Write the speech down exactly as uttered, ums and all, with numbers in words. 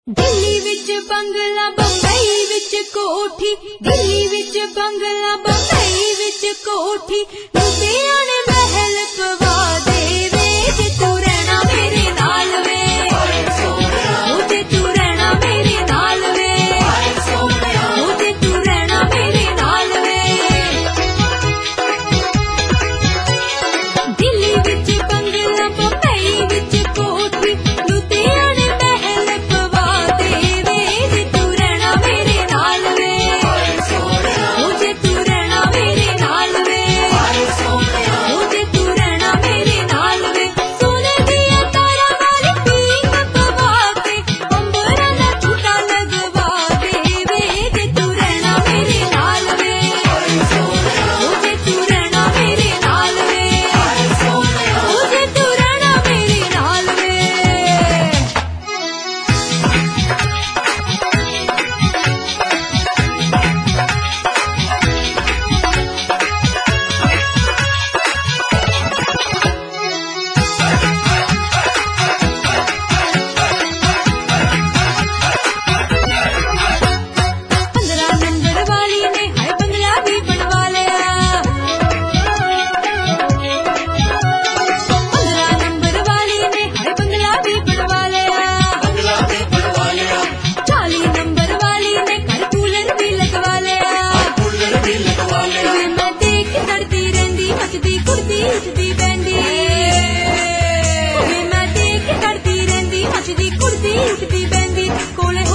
दिल्ली विच बंगला बंबई विच कोठी, दिल्ली विच बंगला बंबई विच कोठी, लुधियाने ने महल पवा दे वे, जे तू रहना मेरे नाल वे, ओ जे तू रहना मेरे नाल वे, ओ जे तू रहना मेरे नाल वे। दिल्ली विच बंगला बंबई विच कोठी, लुधियाने महल पवा दे वे, जे तू रहना मेरे नाल वे, ओ जे तू रहना मेरे नाल वे, ओ जे तू रहना मेरे नाल वे। सोने दिया तारा वाली पींग पवा के, अंबरां दा झूटा लगवा दे वे, जे तू रहना मेरे नाल वे, ओ जे तू रहना मेरे नाल वे, ओ जे तू रहना मेरे नाल वे। पंद्रह नंबर वाली ने हाय बंगला भी बनवा लिया, पंद्रह नंबर वाली ने हाय बंगला भी बनवा लिया, चालीस नंबर वाली ने घर कूलर भी लगवा लिया। वे मैं देख डरती रहंदी, मचदी कुड़दी उठदी बहंदी, वे मैं देख डरती रहंदी, मचदी कुड़दी उठदी बहंदी, कोले